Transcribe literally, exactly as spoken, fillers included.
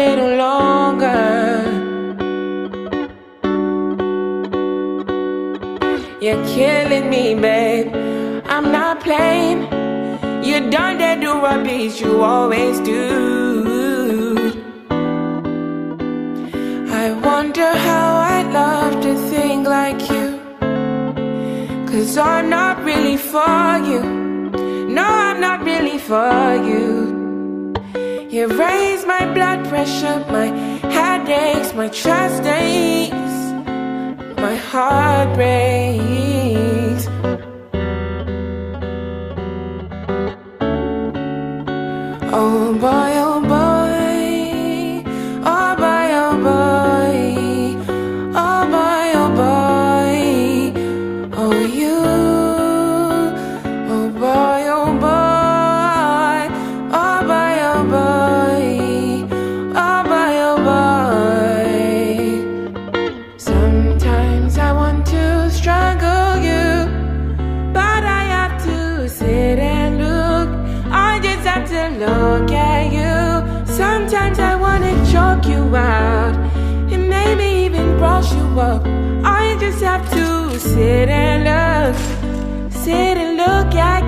little longer. You're killing me, babe. I'm not playing. You done that do rubbish you always do. I wonder how I'd love to think like you, 'cause I'm not really for you. No, I'm not really for you. You raise my blood pressure, my head aches, my chest aches, my heart breaks. Oh boy, oh boy, oh boy, oh boy, oh boy, oh boy, oh you, oh boy, oh boy, oh boy, oh boy, oh boy, oh boy. Sometimes I want to strangle you, but I have to sit and look. I just have to look at you. Sometimes I wanna choke you out and maybe even brush you up. I just have to sit and look, sit and look at